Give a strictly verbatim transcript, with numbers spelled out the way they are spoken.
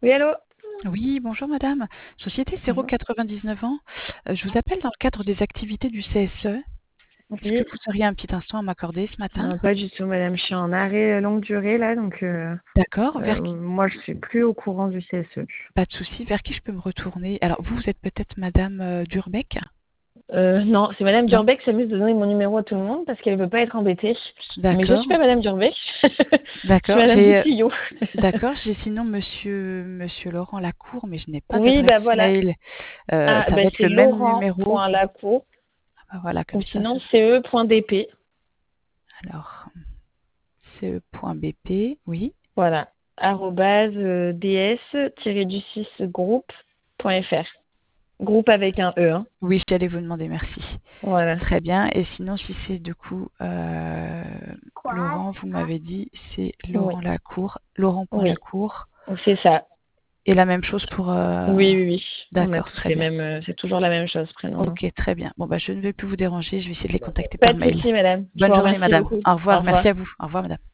Oui, allô? Oui, bonjour madame. Société zéro Bonjour. quatre-vingt-dix-neuf ans. Euh, je vous appelle dans le cadre des activités du C S E. Est-ce que Oui. vous auriez un petit instant à m'accorder ce matin? Non, pas du tout, madame. Je suis en arrêt euh, longue durée, là, donc euh, D'accord. euh, Vers qui? moi, je suis plus au courant du C S E. Pas de souci. Vers qui je peux me retourner? Alors, vous, vous êtes peut-être madame euh, Durbeck? Euh, non, c'est madame Non? Durbeck qui s'amuse de donner mon numéro à tout le monde parce qu'elle veut pas être embêtée. Mais je suis D'accord. pas madame Durbeck. Je suis D'accord. madame J'ai, euh, Boutillion. d'accord. J'ai sinon monsieur, monsieur Laurent Lacour, mais je n'ai pas Oui, bah d'adresse voilà. mail. Euh, Ah, ça bah va être c'est le même numéro. laurent.lacour Ah, bah voilà, comme ou ça, ce sinon sera. ce.bp. Alors, ce.bp, oui. Voilà. Arrobase euh, ds-du-six groupe.fr. Groupe avec un E, hein. Oui, j'allais vous demander, merci. Voilà. Très bien. Et sinon, si c'est du coup euh, Laurent, vous m'avez dit, c'est Oui, Laurent Lacour, oui. Laurent.Lacour. C'est ça. Et la même chose pour... euh, Oui, oui, oui. On a D'accord, tous très les bien. mêmes. euh, C'est toujours la même chose, prénom, nom. Ok, très bien. Bon, bah, je ne vais plus vous déranger. Je vais essayer de les contacter Pas par de mail. souci, madame. Je Bonne vous journée, remercie madame. beaucoup. Au Au revoir. revoir. Merci à vous. Au revoir, madame.